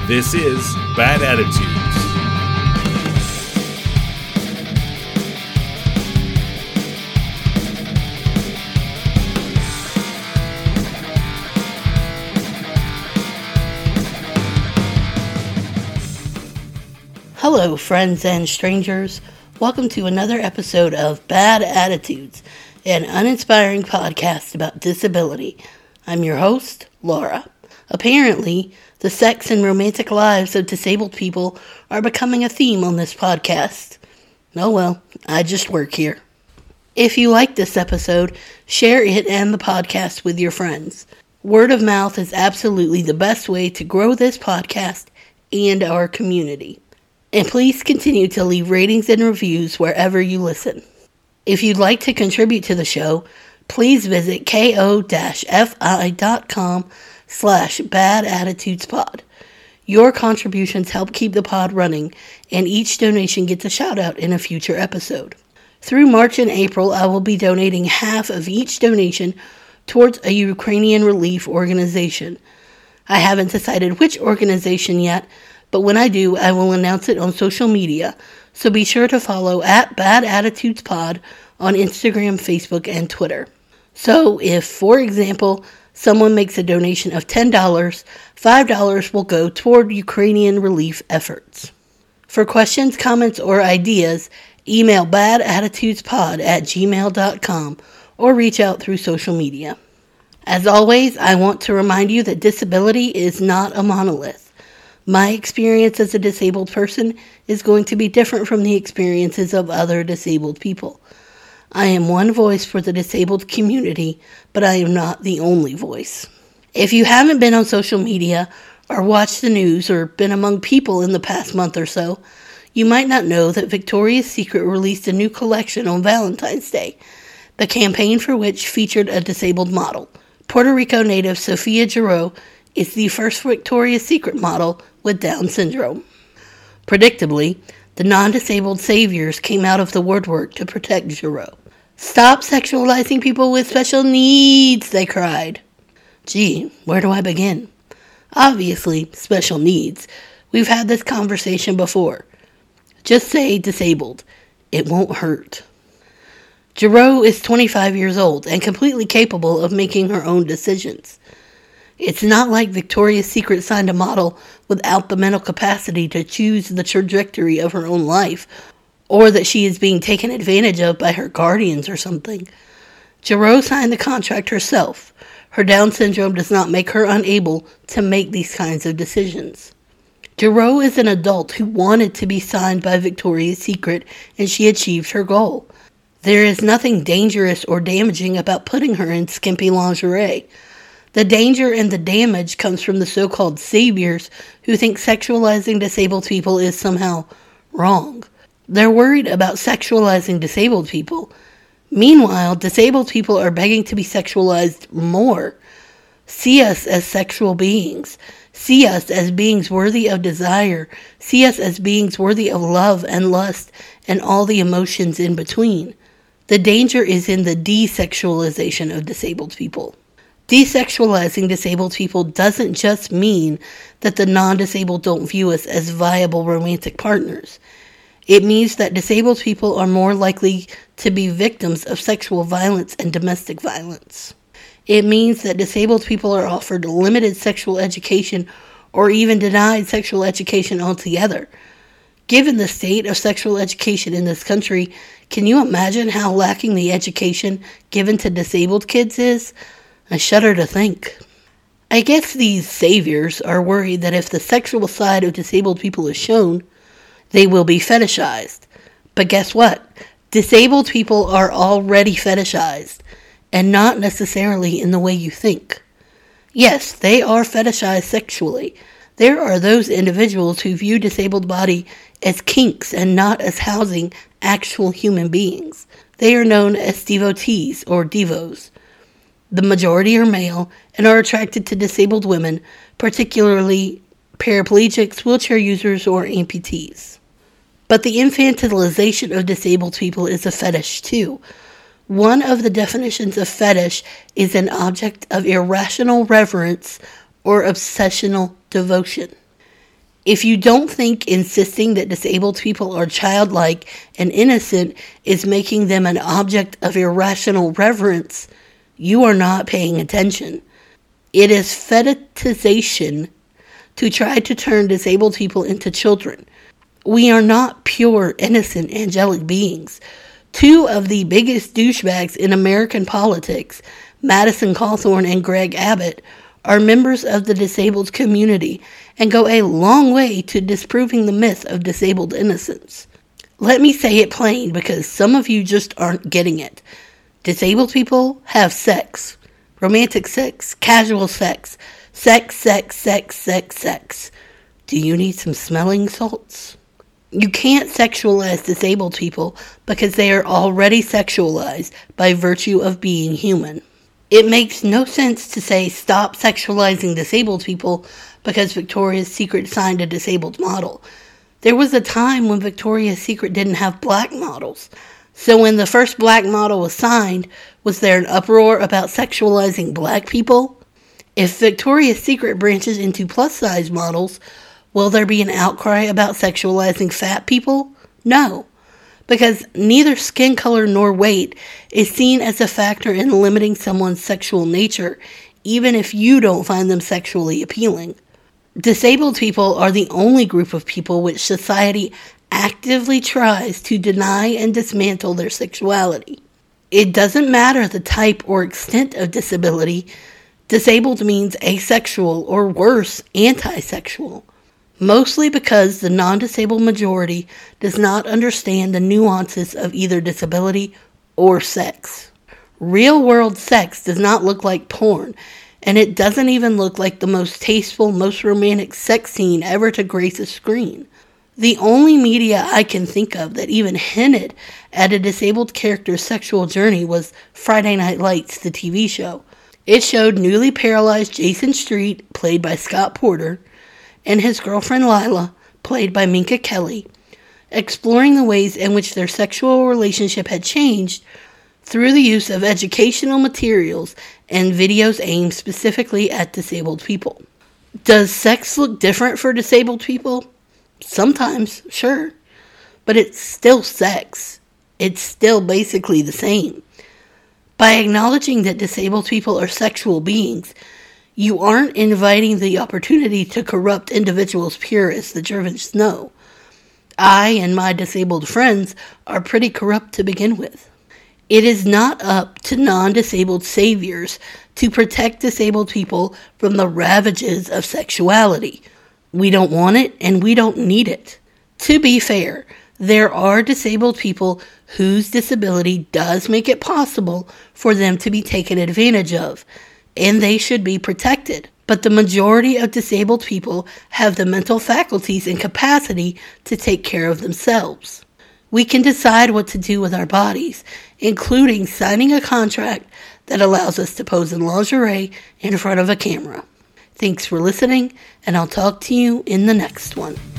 This is Bad Attitudes. Hello, friends and strangers. Welcome to another episode of Bad Attitudes, an uninspiring podcast about disability. I'm your host, Laura. Apparently, the sex and romantic lives of disabled people are becoming a theme on this podcast. Oh well, I just work here. If you like this episode, share it and the podcast with your friends. Word of mouth is absolutely the best way to grow this podcast and our community. And please continue to leave ratings and reviews wherever you listen. If you'd like to contribute to the show, please visit ko-fi.com/badattitudespod. Your contributions help keep the pod running, and each donation gets a shout out in a future episode. Through March and April, I will be donating half of each donation towards a Ukrainian relief organization. I haven't decided which organization yet, but when I do, I will announce it on social media, so be sure to follow @BadAttitudesPod on Instagram, Facebook, and Twitter. So if, for example, someone makes a donation of $10, $5 will go toward Ukrainian relief efforts. For questions, comments, or ideas, email badattitudespod@gmail.com or reach out through social media. As always, I want to remind you that disability is not a monolith. My experience as a disabled person is going to be different from the experiences of other disabled people. I am one voice for the disabled community, but I am not the only voice. If you haven't been on social media or watched the news or been among people in the past month or so, you might not know that Victoria's Secret released a new collection on Valentine's Day, the campaign for which featured a disabled model. Puerto Rico native Sophia Giroux is the first Victoria's Secret model with Down syndrome. Predictably, the non-disabled saviors came out of the woodwork to protect Giroux. "Stop sexualizing people with special needs," they cried. Gee, where do I begin? Obviously, special needs. We've had this conversation before. Just say disabled. It won't hurt. Giroux is 25 years old and completely capable of making her own decisions. It's not like Victoria's Secret signed a model without the mental capacity to choose the trajectory of her own life, or that she is being taken advantage of by her guardians or something. Giroux signed the contract herself. Her Down syndrome does not make her unable to make these kinds of decisions. Giroux is an adult who wanted to be signed by Victoria's Secret, and she achieved her goal. There is nothing dangerous or damaging about putting her in skimpy lingerie. The danger and the damage comes from the so-called saviors who think sexualizing disabled people is somehow wrong. They're worried about sexualizing disabled people. Meanwhile, disabled people are begging to be sexualized more. See us as sexual beings. See us as beings worthy of desire. See us as beings worthy of love and lust and all the emotions in between. The danger is in the desexualization of disabled people. Desexualizing disabled people doesn't just mean that the non-disabled don't view us as viable romantic partners. It means that disabled people are more likely to be victims of sexual violence and domestic violence. It means that disabled people are offered limited sexual education or even denied sexual education altogether. Given the state of sexual education in this country, can you imagine how lacking the education given to disabled kids is? I shudder to think. I guess these saviors are worried that if the sexual side of disabled people is shown, they will be fetishized. But guess what? Disabled people are already fetishized, and not necessarily in the way you think. Yes, they are fetishized sexually. There are those individuals who view disabled body as kinks and not as housing actual human beings. They are known as devotees or devos. The majority are male and are attracted to disabled women, particularly paraplegics, wheelchair users, or amputees. But the infantilization of disabled people is a fetish too. One of the definitions of fetish is an object of irrational reverence or obsessional devotion. If you don't think insisting that disabled people are childlike and innocent is making them an object of irrational reverence, you are not paying attention. It is fetishization to try to turn disabled people into children. We are not pure, innocent, angelic beings. Two of the biggest douchebags in American politics, Madison Cawthorn and Greg Abbott, are members of the disabled community and go a long way to disproving the myth of disabled innocence. Let me say it plain because some of you just aren't getting it. Disabled people have sex. Romantic sex, casual sex, sex. Do you need some smelling salts? You can't sexualize disabled people because they are already sexualized by virtue of being human. It makes no sense to say stop sexualizing disabled people because Victoria's Secret signed a disabled model. There was a time when Victoria's Secret didn't have black models. So when the first black model was signed, was there an uproar about sexualizing black people? If Victoria's Secret branches into plus-size models, will there be an outcry about sexualizing fat people? No, because neither skin color nor weight is seen as a factor in limiting someone's sexual nature, even if you don't find them sexually appealing. Disabled people are the only group of people which society actively tries to deny and dismantle their sexuality. It doesn't matter the type or extent of disability. Disabled means asexual or worse, anti-sexual. Mostly because the non-disabled majority does not understand the nuances of either disability or sex. Real-world sex does not look like porn, and it doesn't even look like the most tasteful, most romantic sex scene ever to grace a screen. The only media I can think of that even hinted at a disabled character's sexual journey was Friday Night Lights, the TV show. It showed newly paralyzed Jason Street, played by Scott Porter, and his girlfriend Lila, played by Minka Kelly, exploring the ways in which their sexual relationship had changed through the use of educational materials and videos aimed specifically at disabled people. Does sex look different for disabled people? Sometimes, sure. But it's still sex. It's still basically the same. By acknowledging that disabled people are sexual beings, you aren't inviting the opportunity to corrupt individuals pure as the Gervans know. I and my disabled friends are pretty corrupt to begin with. It is not up to non-disabled saviors to protect disabled people from the ravages of sexuality. We don't want it and we don't need it. To be fair, there are disabled people whose disability does make it possible for them to be taken advantage of, and they should be protected. But the majority of disabled people have the mental faculties and capacity to take care of themselves. We can decide what to do with our bodies, including signing a contract that allows us to pose in lingerie in front of a camera. Thanks for listening, and I'll talk to you in the next one.